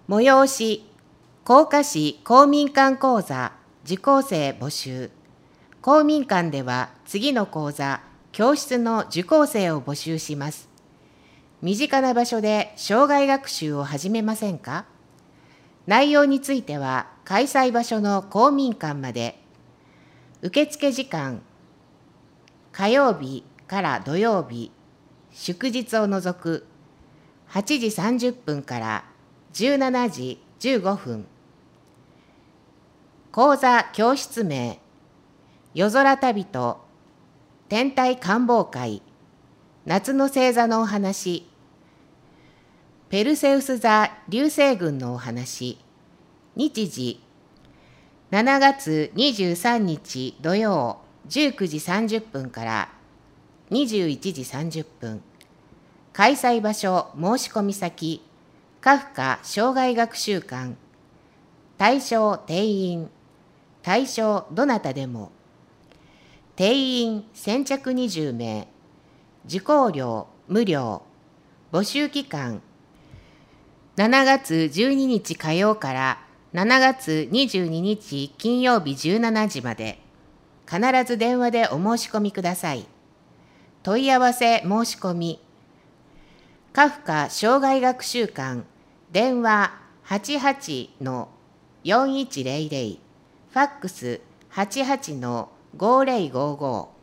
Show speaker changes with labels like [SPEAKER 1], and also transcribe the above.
[SPEAKER 1] 催し、甲賀市公民館講座受講生募集。公民館では次の講座、教室の受講生を募集します。身近な場所で生涯学習を始めませんか？内容については開催場所の公民館まで。受付時間、火曜日から土曜日、祝日を除く8時30分から17時15分。講座教室名、夜空旅と天体観望会、夏の星座のお話、ペルセウス座流星群のお話。日時、7月23日土曜19時30分から21時30分。開催場所申し込み先、カフカ生涯学習館。対象定員、対象どなたでも。定員先着20名。受講料無料。募集期間、7月12日火曜から7月22日金曜日17時まで。必ず電話でお申し込みください。問い合わせ申し込み、カフカ生涯学習館、電話 88-4100、ファックス 88-5055。